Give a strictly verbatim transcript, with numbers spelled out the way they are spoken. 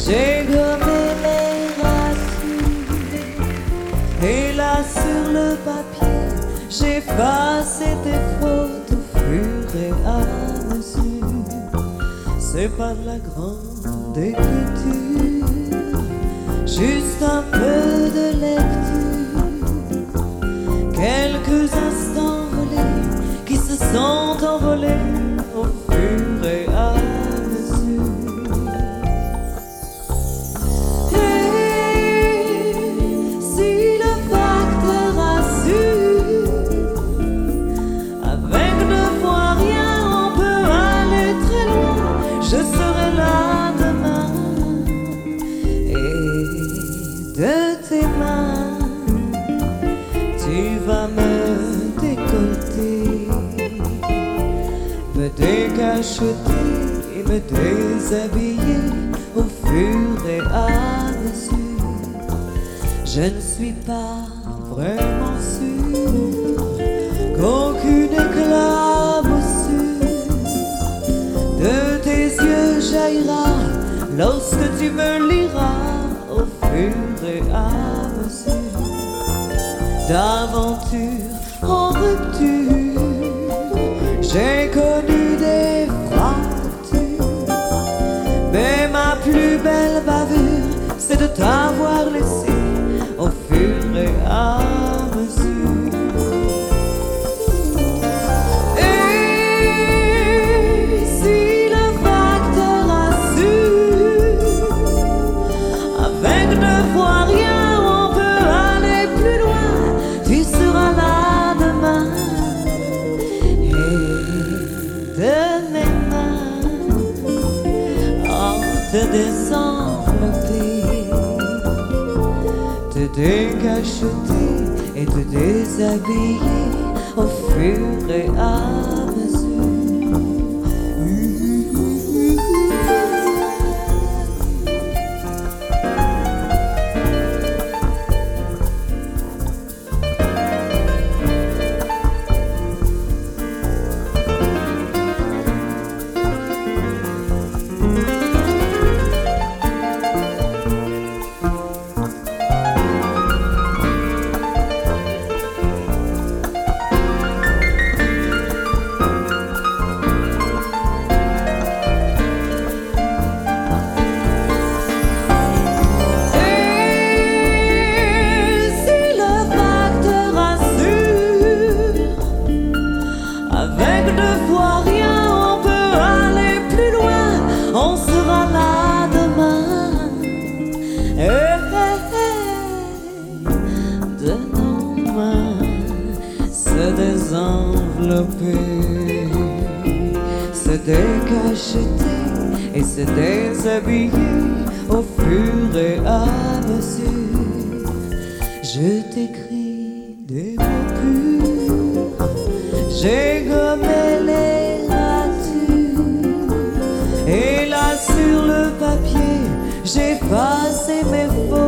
J'ai gommé les racines et là sur le papier j'efface tes fautes au fur et à mesure. C'est pas de la grande écriture, juste un peu de lecture, quelques instants volés qui se sont envolés au fur et à mesure. Et si le facteur rassure, avec ne voir rien on peut aller très loin, je serai là demain. Et de tes mains tu vas me décolleter, me décacheter et me déshabiller au fur et à mesure. Je ne suis pas vraiment sûre qu'aucune éclaboussure de tes yeux jaillira lorsque tu me liras au fur et à mesure. D'aventure en rupture, j'ai connu des fractures, mais ma plus belle bavure, c'est de t'avoir laissé au fur et à mesure. Et si le facteur rassure, avec ne voir rien on peut aller plus loin, tu seras là demain. De mes mains, oh, te désenvelopper, te décacheter et te déshabiller au fur et à mesure. Se désenvelopper, se décacheter et se déshabiller au fur et à mesure. Je t'écris des mots purs, j'ai gommé les ratures et là sur le papier j'ai effacé mes fautes